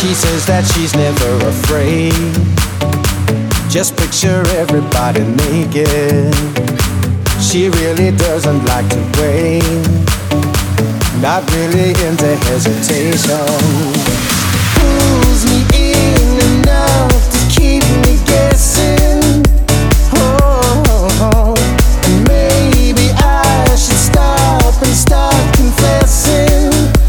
She says that she's never afraid. Just picture everybody naked. She really doesn't like to wait. Not really into hesitation. Pulls me in enough to keep me guessing. Oh, and maybe I should stop and start confessing.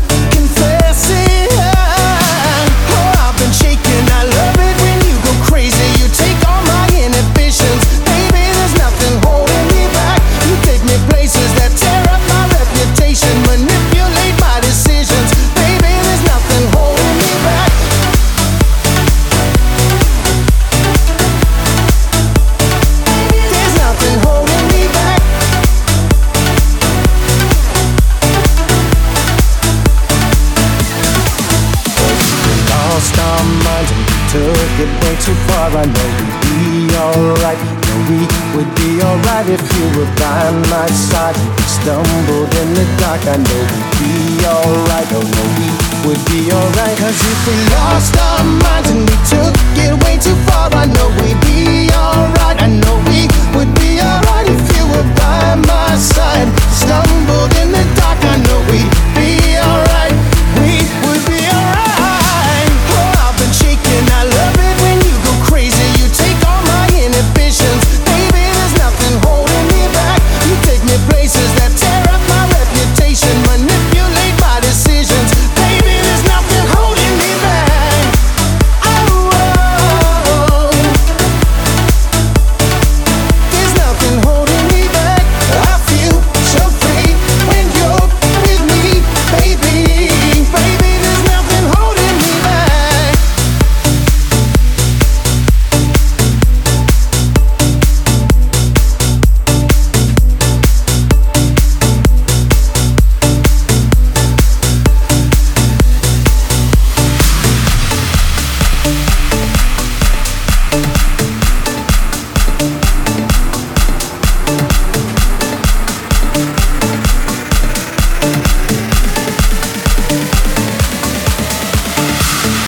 Took it way too far. I know we'd be alright. No, we would be alright if you were by my side. If we stumbled in the dark, I know we'd be alright. Oh no, we would be alright. 'Cause if we lost our minds and we took it way too far, I know we'd